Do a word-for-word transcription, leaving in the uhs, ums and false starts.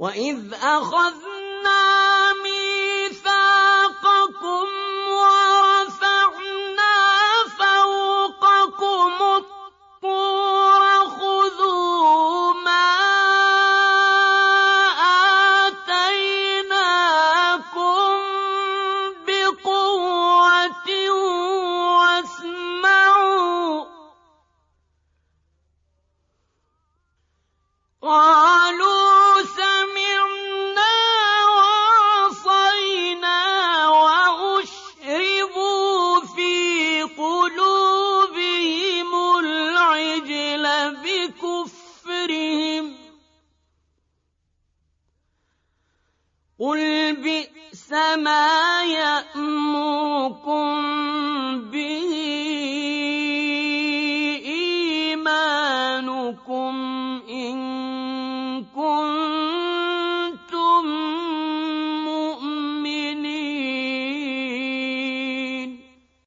وَإِذْ أَخَذْنَا مِيثَاقَكُمْ وَرَفَعْنَا فَوْقَكُمُ الطُّورَ خُذُوا مَا آتَيْنَاكُم بِقُوَّةٍ وَاسْمَعُوا قَالُوا سَمِعْنَا وَعَصَيْنَا وَأُشْرِبُوا فِي قُلُوبِهِمُ الْعِجْلَ بِكُفْرِهِمْ ۚ قُلْ بِئْسَ مَا يَأْمُرُكُم